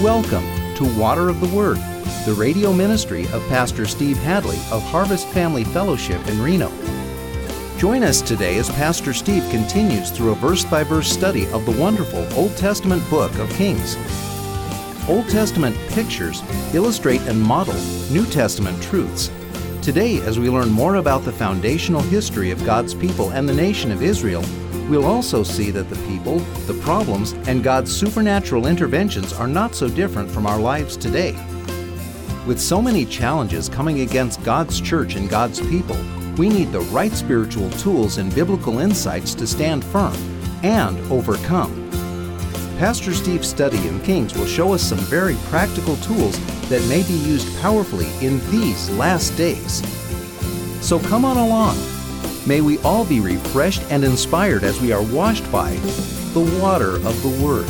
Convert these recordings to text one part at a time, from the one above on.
Welcome to Water of the Word, the radio ministry of Pastor Steve Hadley of Harvest Family Fellowship in Reno. Join us today as Pastor Steve continues through a verse-by-verse study of the wonderful Old Testament book of Kings. Old Testament pictures illustrate and model New Testament truths. Today, as we learn more about the foundational history of God's people and the nation of Israel, we'll also see that the people, the problems, and God's supernatural interventions are not so different from our lives today. With so many challenges coming against God's church and God's people, we need the right spiritual tools and biblical insights to stand firm and overcome. Pastor Steve's study in Kings will show us some very practical tools that may be used powerfully in these last days. So come on along. May we all be refreshed and inspired as we are washed by the water of the Word.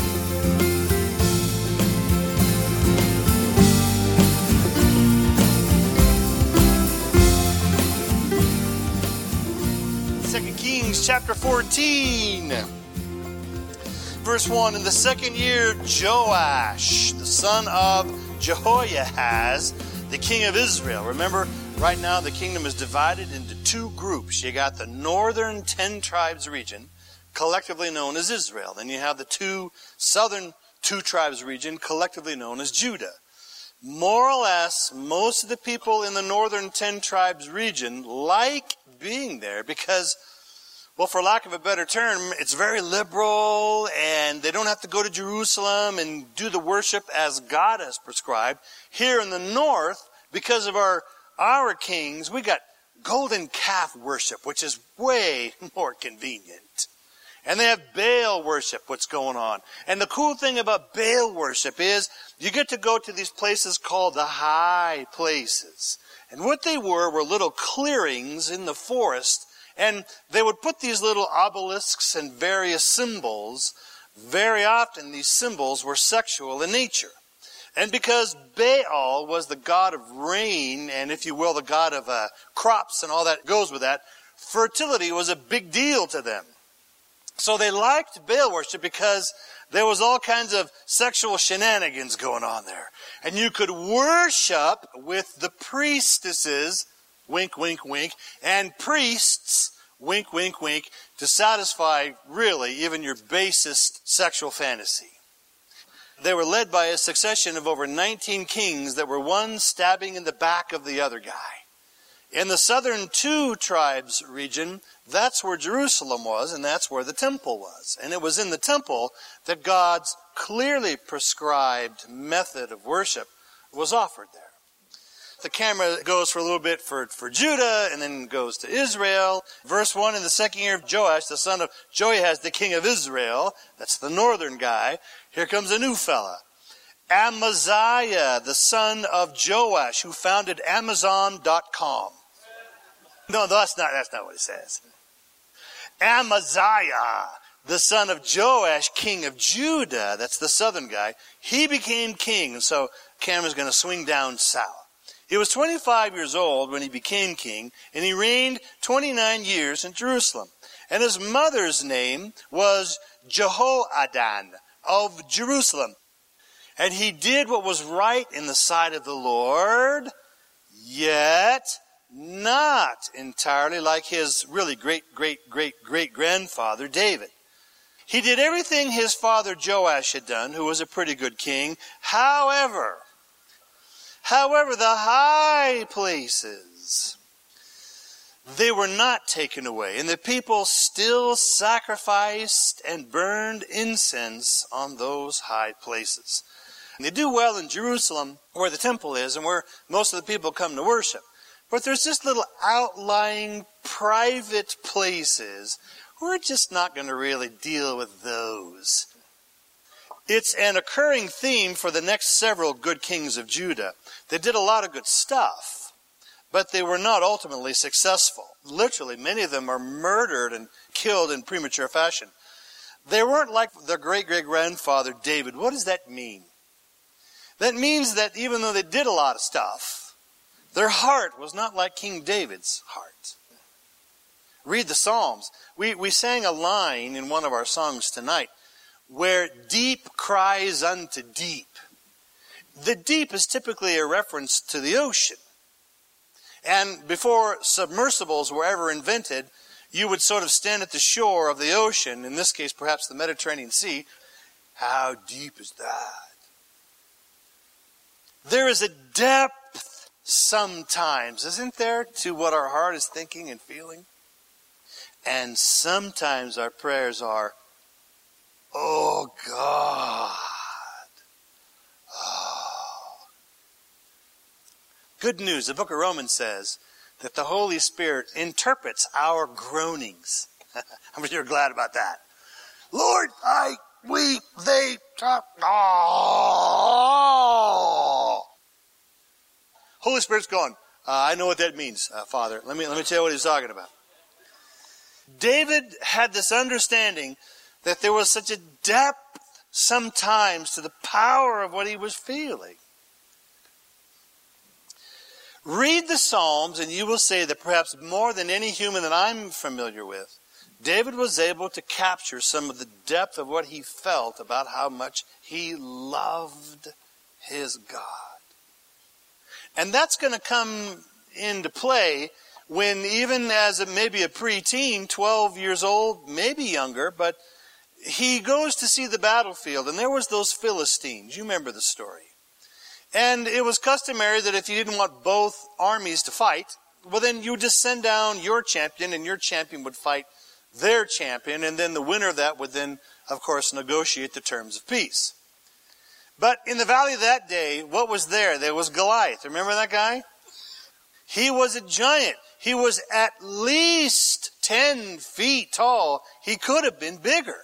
Kings chapter 14. Verse 1, in the second year, Joash, the son of Jehoahaz, the king of Israel. Remember, right now the kingdom is divided into two groups. You got the northern 10 tribes region, collectively known as Israel. Then you have the southern 2 tribes region, collectively known as Judah. More or less, most of the people in the northern 10 tribes region like being there because, well, for lack of a better term, it's very liberal and they don't have to go to Jerusalem and do the worship as God has prescribed. Here in the north, because of our kings, we got golden calf worship, which is way more convenient. And they have Baal worship, what's going on. And the cool thing about Baal worship is you get to go to these places called the high places. And what they were little clearings in the forest. And they would put these little obelisks and various symbols. Very often these symbols were sexual in nature. And because Baal was the god of rain, and if you will, the god of crops and all that goes with that, fertility was a big deal to them. So they liked Baal worship because there was all kinds of sexual shenanigans going on there. And you could worship with the priestesses, wink, wink, wink, and priests, wink, wink, wink, to satisfy, really, even your basest sexual fantasy. They were led by a succession of over 19 kings that were one stabbing in the back of the other guy. In the southern 2 tribes region, that's where Jerusalem was, and that's where the temple was. And it was in the temple that God's clearly prescribed method of worship was offered there. The camera goes for a little bit for Judah and then goes to Israel. Verse 1, in the second year of Joash, the son of Jehoahaz, the king of Israel, that's the northern guy, here comes a new fella. Amaziah, the son of Joash, who founded Amazon.com. No, that's not what it says. Amaziah, the son of Joash, king of Judah, that's the southern guy, he became king. So camera's going to swing down south. He was 25 years old when he became king, and he reigned 29 years in Jerusalem. And his mother's name was Jehoaddan of Jerusalem. And he did what was right in the sight of the Lord, yet not entirely like his really great-great-great-great-grandfather David. He did everything his father Joash had done, who was a pretty good king. However, the high places, they were not taken away, and the people still sacrificed and burned incense on those high places. And they do well in Jerusalem, where the temple is, and where most of the people come to worship. But there's just little outlying private places. We're just not going to really deal with those. It's an occurring theme for the next several good kings of Judah. They did a lot of good stuff, but they were not ultimately successful. Literally, many of them are murdered and killed in premature fashion. They weren't like their great-great-grandfather David. What does that mean? That means that even though they did a lot of stuff, their heart was not like King David's heart. Read the Psalms. We sang a line in one of our songs tonight where deep cries unto deep. The deep is typically a reference to the ocean. And before submersibles were ever invented, you would sort of stand at the shore of the ocean, in this case perhaps the Mediterranean Sea. How deep is that? There is a depth sometimes, isn't there, to what our heart is thinking and feeling? And sometimes our prayers are, oh God. Oh. Good news, the book of Romans says that the Holy Spirit interprets our groanings. How many of you are glad about that? Lord, they talk. Oh. Holy Spirit's going, I know what that means, Father. Let me tell you what he's talking about. David had this understanding that there was such a depth sometimes to the power of what he was feeling. Read the Psalms and you will see that perhaps more than any human that I'm familiar with, David was able to capture some of the depth of what he felt about how much he loved his God. And that's going to come into play when, even as maybe a preteen, 12 years old, maybe younger, but he goes to see the battlefield, and there was those Philistines. You remember the story. And it was customary that if you didn't want both armies to fight, well then you would just send down your champion, and your champion would fight their champion, and then the winner of that would then, of course, negotiate the terms of peace. But in the valley that day, what was there? There was Goliath. Remember that guy? He was a giant. He was at least 10 feet tall. He could have been bigger.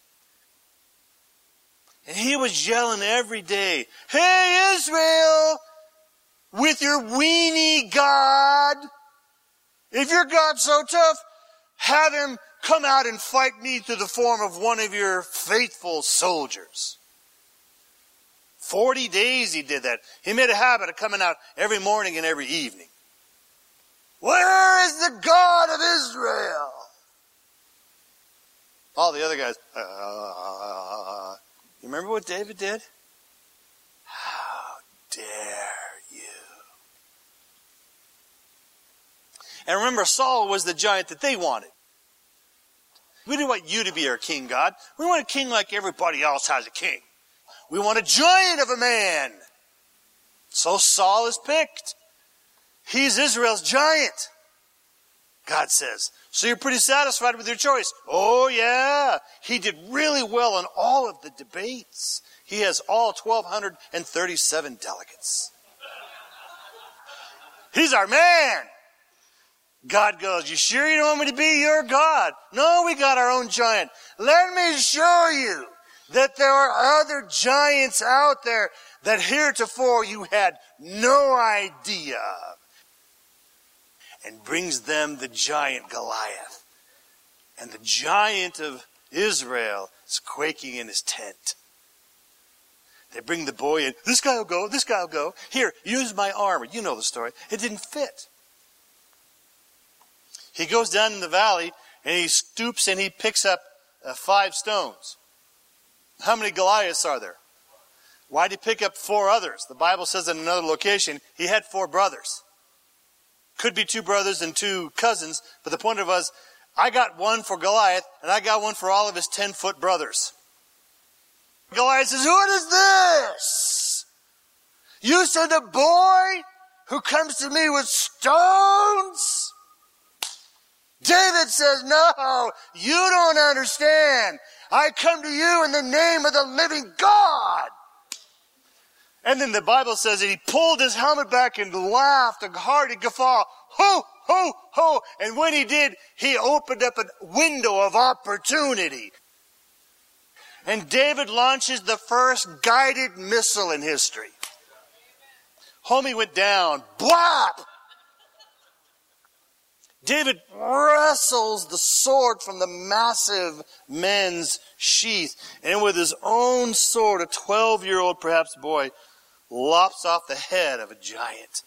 And he was yelling every day, "Hey, Israel, with your weenie God, if your God's so tough, have him come out and fight me through the form of one of your faithful soldiers." 40 days he did that. He made a habit of coming out every morning and every evening. Where is the God of Israel? All the other guys, You remember what David did? How dare you? And remember, Saul was the giant that they wanted. We didn't want you to be our king, God. We want a king like everybody else has a king. We want a giant of a man. So Saul is picked. He's Israel's giant, God says. So you're pretty satisfied with your choice. Oh yeah, he did really well in all of the debates. He has all 1,237 delegates. He's our man. God goes, you sure you don't want me to be your God? No, we got our own giant. Let me show you that there are other giants out there that heretofore you had no idea of. And brings them the giant Goliath. And the giant of Israel is quaking in his tent. They bring the boy in. This guy will go, this guy will go. Here, use my armor. You know the story. It didn't fit. He goes down in the valley and he stoops and he picks up 5 stones. How many Goliaths are there? Why did he pick up 4 others? The Bible says in another location he had 4 brothers. Could be 2 brothers and 2 cousins, but the point of it was, I got one for Goliath, and I got one for all of his 10-foot brothers. Goliath says, what is this? You send a boy who comes to me with stones? David says, no, you don't understand. I come to you in the name of the living God. And then the Bible says that he pulled his helmet back and laughed a hearty guffaw. Ho, ho, ho. And when he did, he opened up a window of opportunity. And David launches the first guided missile in history. Homie went down. Blop! David wrestles the sword from the massive men's sheath. And with his own sword, a 12-year-old perhaps boy lops off the head of a giant.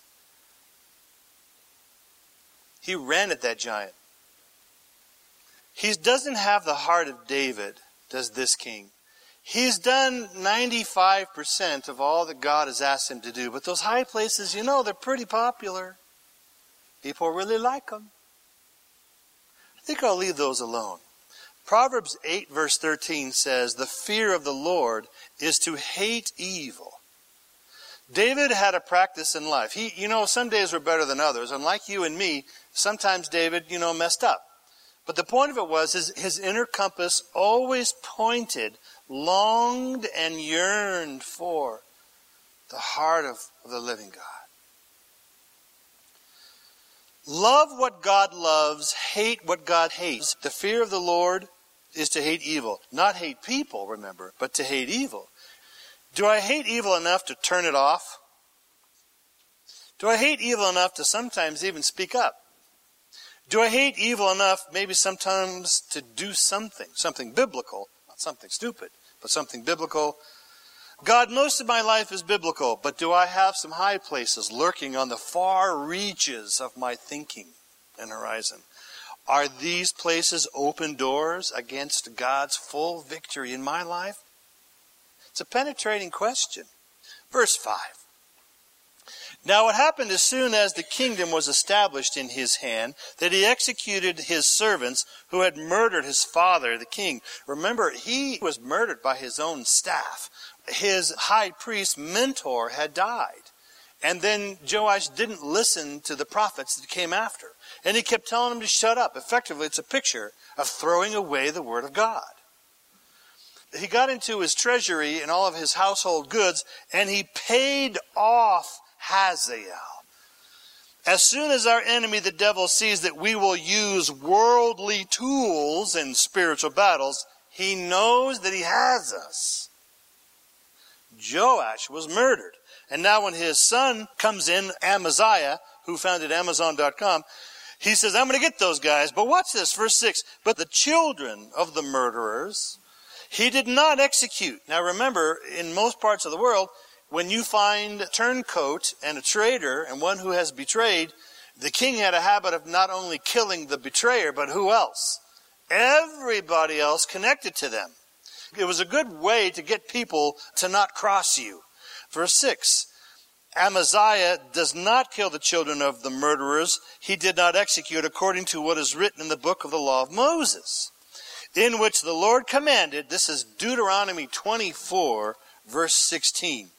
He ran at that giant. He doesn't have the heart of David, does this king. He's done 95% of all that God has asked him to do. But those high places, they're pretty popular. People really like them. I think I'll leave those alone. Proverbs 8 verse 13 says, the fear of the Lord is to hate evil. David had a practice in life. Some days were better than others. And like you and me, sometimes David, messed up. But the point of it was his inner compass always pointed, longed and yearned for the heart of the living God. Love what God loves, hate what God hates. The fear of the Lord is to hate evil. Not hate people, remember, but to hate evil. Do I hate evil enough to turn it off? Do I hate evil enough to sometimes even speak up? Do I hate evil enough maybe sometimes to do something biblical, not something stupid, but something biblical? God, most of my life is biblical, but do I have some high places lurking on the far reaches of my thinking and horizon? Are these places open doors against God's full victory in my life? It's a penetrating question. Verse 5. Now it happened as soon as the kingdom was established in his hand, that he executed his servants who had murdered his father, the king. Remember, he was murdered by his own staff. His high priest mentor had died. And then Joash didn't listen to the prophets that came after. And he kept telling them to shut up. Effectively, it's a picture of throwing away the word of God. He got into his treasury and all of his household goods, and he paid off Hazael. As soon as our enemy, the devil, sees that we will use worldly tools in spiritual battles, he knows that he has us. Joash was murdered. And now when his son comes in, Amaziah, who founded Amazon.com, he says, I'm going to get those guys. But watch this, verse 6. But the children of the murderers he did not execute. Now remember, in most parts of the world, when you find a turncoat and a traitor and one who has betrayed, the king had a habit of not only killing the betrayer, but who else? Everybody else connected to them. It was a good way to get people to not cross you. Verse 6, Amaziah does not kill the children of the murderers. He did not execute according to what is written in the book of the law of Moses, in which the Lord commanded, this is Deuteronomy 24, verse 16.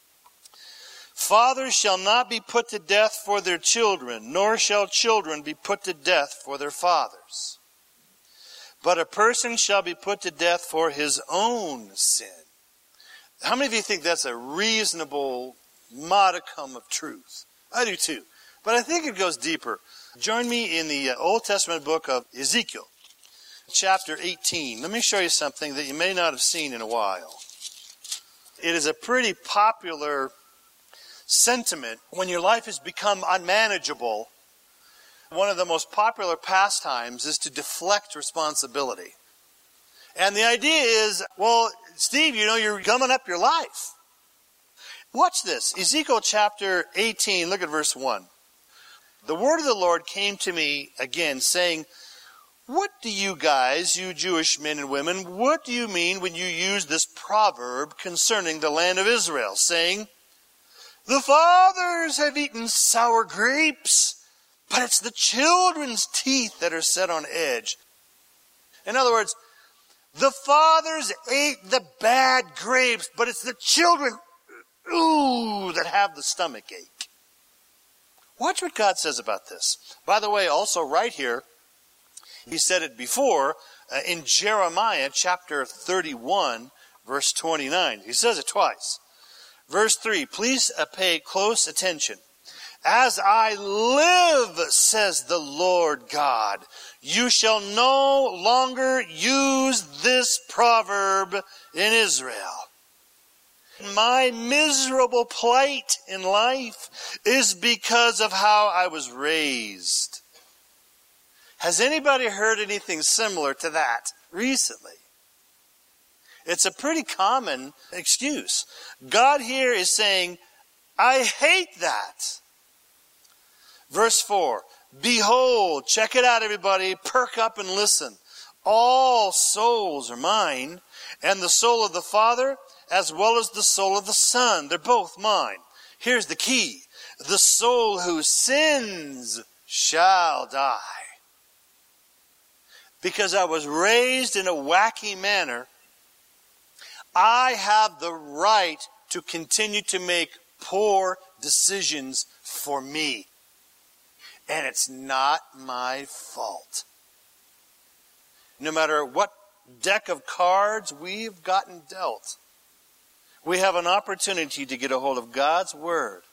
Fathers shall not be put to death for their children, nor shall children be put to death for their fathers. But a person shall be put to death for his own sin. How many of you think that's a reasonable modicum of truth? I do too. But I think it goes deeper. Join me in the Old Testament book of Ezekiel, chapter 18. Let me show you something that you may not have seen in a while. It is a pretty popular sentiment when your life has become unmanageable. One of the most popular pastimes is to deflect responsibility. And the idea is, well, Steve, you're gumming up your life. Watch this. Ezekiel chapter 18, look at verse 1. The word of the Lord came to me again, saying, what do you guys, you Jewish men and women, what do you mean when you use this proverb concerning the land of Israel, saying, the fathers have eaten sour grapes, but it's the children's teeth that are set on edge. In other words, the fathers ate the bad grapes, but it's the children, that have the stomach ache. Watch what God says about this. By the way, also right here, he said it before in Jeremiah chapter 31, verse 29. He says it twice. Verse 3, please pay close attention. As I live, says the Lord God, you shall no longer use this proverb in Israel. My miserable plight in life is because of how I was raised. Has anybody heard anything similar to that recently? It's a pretty common excuse. God here is saying, I hate that. Verse 4, behold, check it out everybody, perk up and listen. All souls are mine, and the soul of the Father as well as the soul of the Son. They're both mine. Here's the key. The soul who sins shall die. Because I was raised in a wacky manner, I have the right to continue to make poor decisions for me. And it's not my fault. No matter what deck of cards we've gotten dealt, we have an opportunity to get a hold of God's Word.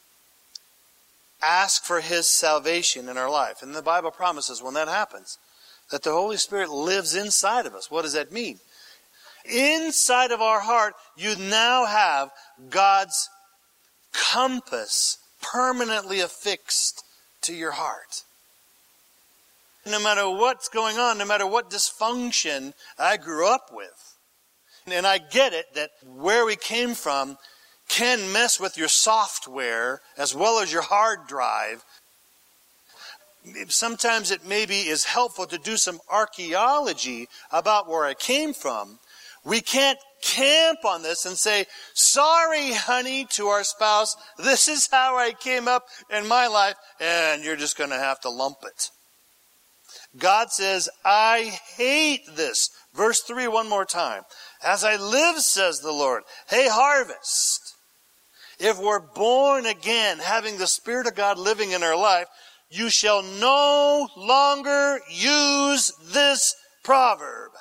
Ask for His salvation in our life. And the Bible promises when that happens, that the Holy Spirit lives inside of us. What does that mean? Inside of our heart, you now have God's compass permanently affixed to your heart. No matter what's going on, no matter what dysfunction I grew up with. And I get it that where we came from can mess with your software as well as your hard drive. Sometimes it maybe is helpful to do some archaeology about where I came from. We can't camp on this and say, sorry, honey, to our spouse, this is how I came up in my life, and you're just going to have to lump it. God says, I hate this. Verse 3 one more time. As I live, says the Lord. Hey, harvest. If we're born again, having the Spirit of God living in our life, you shall no longer use this proverb.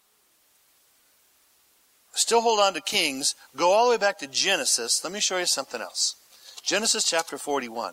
Still hold on to Kings. Go all the way back to Genesis. Let me show you something else. Genesis chapter 41.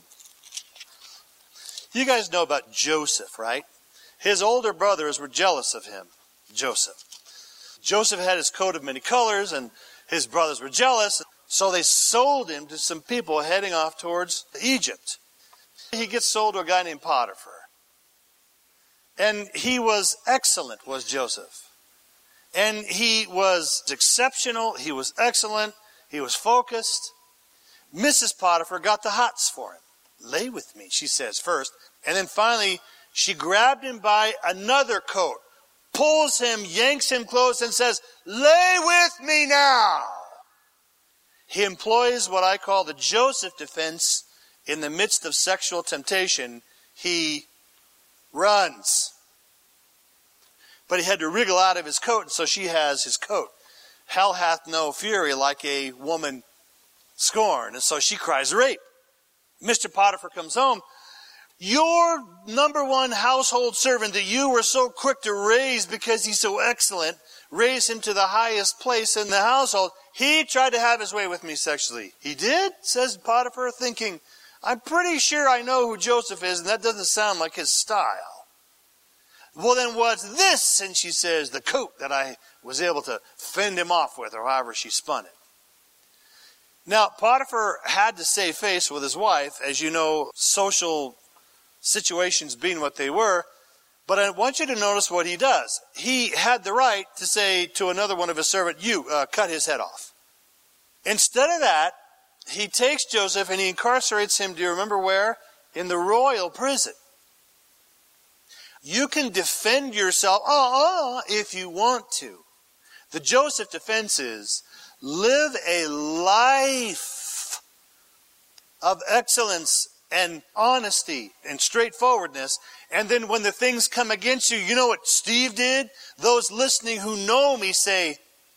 You guys know about Joseph, right? His older brothers were jealous of him, Joseph. Joseph had his coat of many colors, and his brothers were jealous. So they sold him to some people heading off towards Egypt. He gets sold to a guy named Potiphar. And he was excellent, was Joseph. And he was exceptional. He was excellent. He was focused. Mrs. Potiphar got the hots for him. Lay with me, she says first. And then finally, she grabbed him by another coat, pulls him, yanks him close, and says, lay with me now. He employs what I call the Joseph defense. In the midst of sexual temptation, he runs. But he had to wriggle out of his coat, and so she has his coat. Hell hath no fury like a woman scorned. And so she cries rape. Mr. Potiphar comes home. Your number one household servant that you were so quick to raise because he's so excellent, raise him to the highest place in the household. He tried to have his way with me sexually. He did, says Potiphar, thinking, I'm pretty sure I know who Joseph is, and that doesn't sound like his style. Well, then what's this? And she says, the coat that I was able to fend him off with, or however she spun it. Now, Potiphar had to save face with his wife, as you know, social situations being what they were. But I want you to notice what he does. He had the right to say to another one of his servants, cut his head off. Instead of that, he takes Joseph and he incarcerates him, do you remember where? In the royal prison. You can defend yourself if you want to. The Joseph defense is, live a life of excellence and honesty and straightforwardness. And then when the things come against you, you know what Steve did? Those listening who know me say,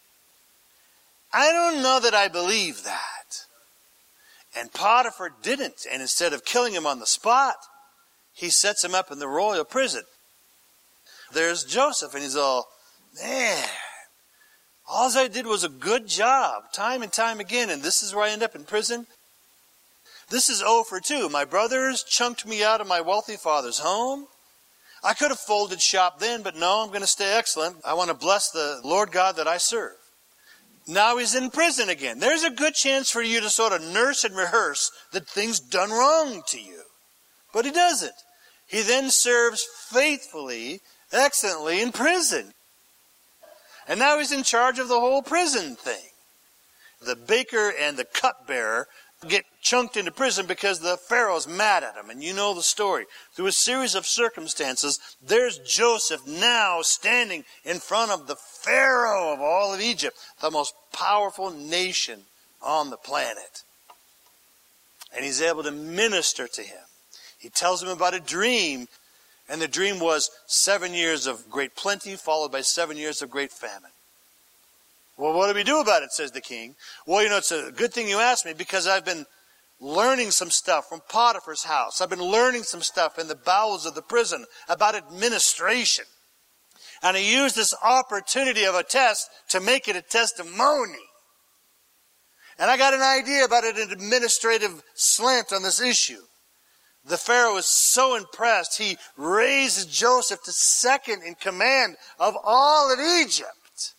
I don't know that I believe that. And Potiphar didn't. And instead of killing him on the spot, he sets him up in the royal prison. There's Joseph, and he's all, man, all I did was a good job, time and time again, and this is where I end up in prison. This is 0 for 2. My brothers chunked me out of my wealthy father's home. I could have folded shop then, but no, I'm going to stay excellent. I want to bless the Lord God that I serve. Now he's in prison again. There's a good chance for you to sort of nurse and rehearse that things done wrong to you. But he doesn't. He then serves faithfully, excellently in prison. And now he's in charge of the whole prison thing. The baker and the cupbearer, get chunked into prison because the Pharaoh's mad at him. And you know the story. Through a series of circumstances, there's Joseph now standing in front of the Pharaoh of all of Egypt, the most powerful nation on the planet. And he's able to minister to him. He tells him about a dream, and the dream was 7 years of great plenty followed by 7 years of great famine. Well, what do we do about it, says the king. Well, it's a good thing you asked me, because I've been learning some stuff from Potiphar's house. I've been learning some stuff in the bowels of the prison about administration. And I used this opportunity of a test to make it a testimony. And I got an idea about an administrative slant on this issue. The Pharaoh was so impressed, he raises Joseph to second in command of all of Egypt.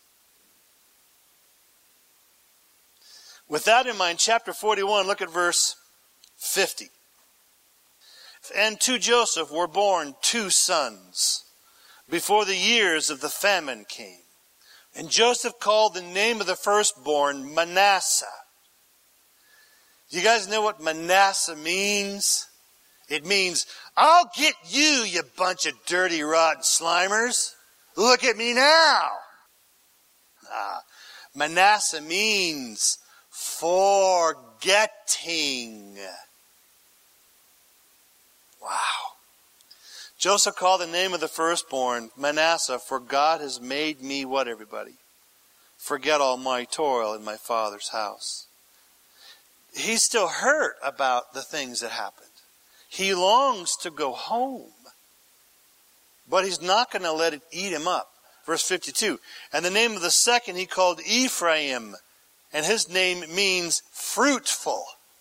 With that in mind, chapter 41, look at verse 50. And to Joseph were born 2 sons before the years of the famine came. And Joseph called the name of the firstborn Manasseh. Do you guys know what Manasseh means? It means, I'll get you, you bunch of dirty, rotten slimers. Look at me now. Manasseh means forgetting. Wow. Joseph called the name of the firstborn Manasseh, for God has made me what, everybody? Forget all my toil in my father's house. He's still hurt about the things that happened. He longs to go home. But he's not going to let it eat him up. Verse 52. And the name of the second he called Ephraim. And his name means fruitful.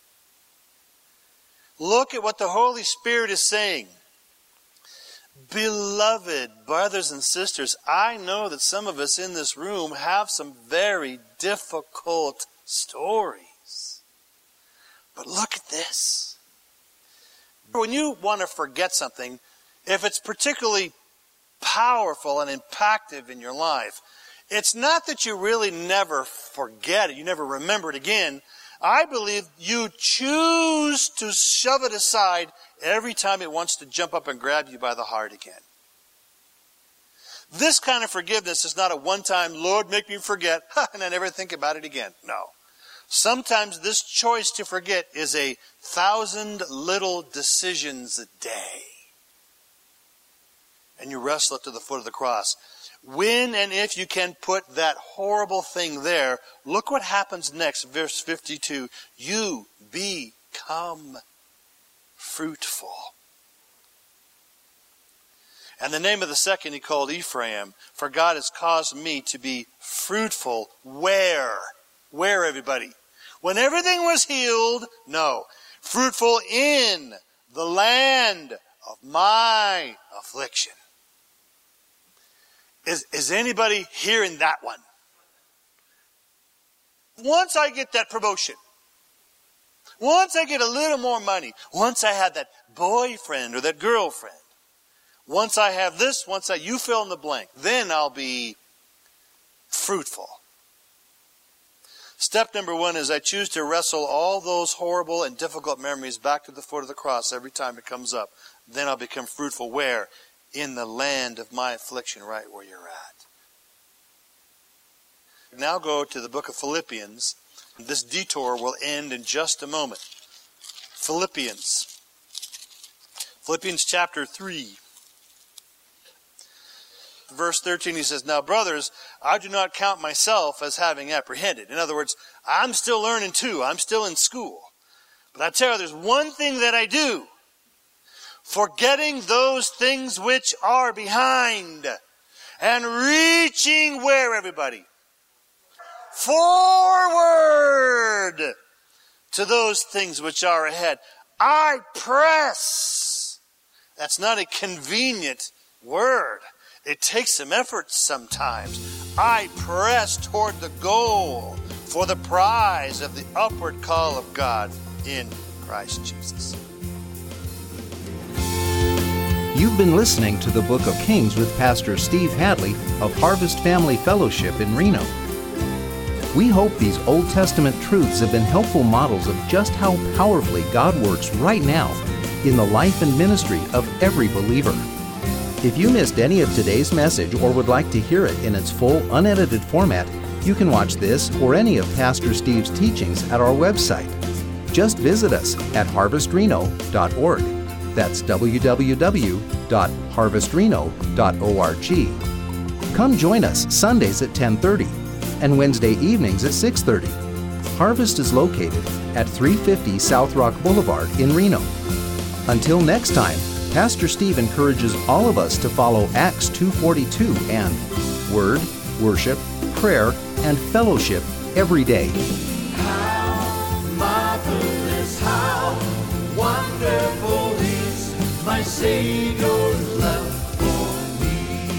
Look at what the Holy Spirit is saying. Beloved brothers and sisters, I know that some of us in this room have some very difficult stories. But look at this. When you want to forget something, if it's particularly powerful and impactful in your life, it's not that you really never forget it, you never remember it again. I believe you choose to shove it aside every time it wants to jump up and grab you by the heart again. This kind of forgiveness is not a one-time, Lord, make me forget, and I never think about it again. No. Sometimes this choice to forget is 1,000 little decisions a day. And you wrestle it to the foot of the cross. When and if you can put that horrible thing there, look what happens next, verse 52. You become fruitful. And the name of the second he called Ephraim, for God has caused me to be fruitful. Where? Where, everybody? When everything was healed? No. Fruitful in the land of my affliction. Is anybody hearing that one? Once I get that promotion, once I get a little more money, once I have that boyfriend or that girlfriend, once I have this, you fill in the blank, then I'll be fruitful. Step number 1 is I choose to wrestle all those horrible and difficult memories back to the foot of the cross every time it comes up. Then I'll become fruitful. Where? In the land of my affliction, right where you're at. Now go to the book of Philippians. This detour will end in just a moment. Philippians chapter 3. Verse 13, he says, Now, brothers, I do not count myself as having apprehended. In other words, I'm still learning too. I'm still in school. But I tell you, there's one thing that I do. Forgetting those things which are behind. And reaching where, everybody? Forward to those things which are ahead. I press. That's not a convenient word. It takes some effort sometimes. I press toward the goal for the prize of the upward call of God in Christ Jesus. You've been listening to the Book of Kings with Pastor Steve Hadley of Harvest Family Fellowship in Reno. We hope these Old Testament truths have been helpful models of just how powerfully God works right now in the life and ministry of every believer. If you missed any of today's message or would like to hear it in its full, unedited format, you can watch this or any of Pastor Steve's teachings at our website. Just visit us at harvestreno.org. That's www.harvestreno.org. Come join us Sundays at 10:30 and Wednesday evenings at 6:30. Harvest is located at 350 South Rock Boulevard in Reno. Until next time, Pastor Steve encourages all of us to follow Acts 2:42 and Word, Worship, Prayer, and Fellowship every day. How marvelous, how wonderful is my Savior's love for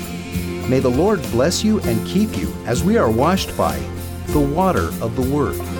me. May the Lord bless you and keep you as we are washed by the water of the Word.